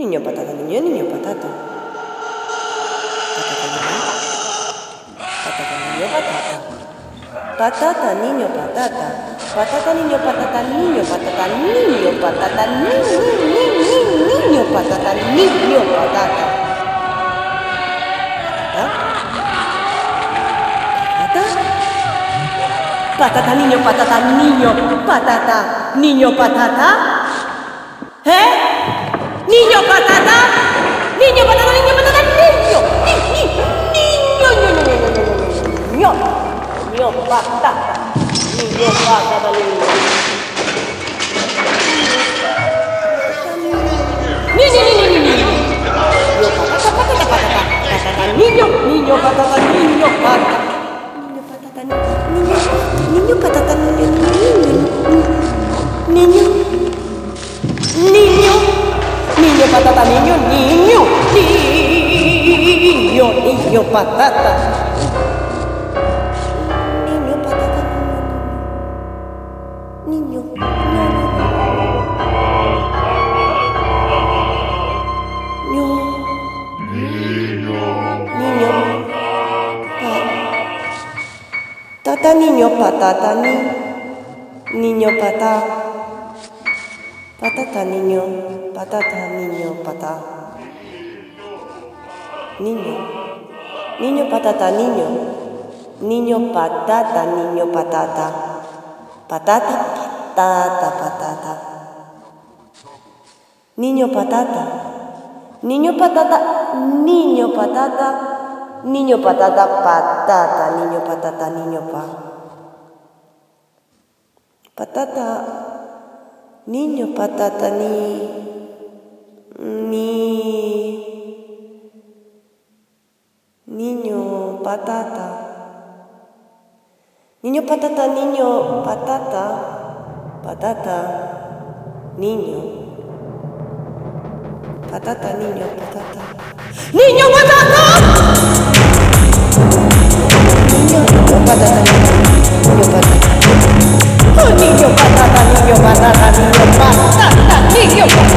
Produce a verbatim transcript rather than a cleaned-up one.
Niño patata, niño, niño patata. Patata, niño. Patata, niño patata. Patata, niño patata. Patata, niño patata, niño patata, niño patata, niño, niño, niño patata, niño patata. Patata. Patata, niño patata, niño patata, niño patata. ¿Eh? Niño patata. Niño patata, niño patata, niño. Niño, niño, niño, niño patata. Niño patata, niño. Niño, niño, niño, niño. Niño patata, patata, patata. Patata, niño, niño patata, niño patata. Niño patata, niño. Niño patata, niño, niño. Niño. Niño. Niño patata, niño, niño. Niño, niño patata. Niño patata, niño. Niño. Niño. Niño. Tata, niño patata, ni. Niño patata. Patata, niño. Patata, niño, patata. Niño. Niño patata, niño. Niño patata, niño patata. Patata, patata, patata. Niño patata. Niño patata, niño patata. Niño patata, patata, niño patata, niño pa. Patata, niño patata, ni. Ni. Niño patata. Niño patata, niño patata. Patata, niño. Patata, niño patata. ¡Niño patata! Niño patata, niño patata. Oh, niño patata, niño patata, niño patata, niño patata.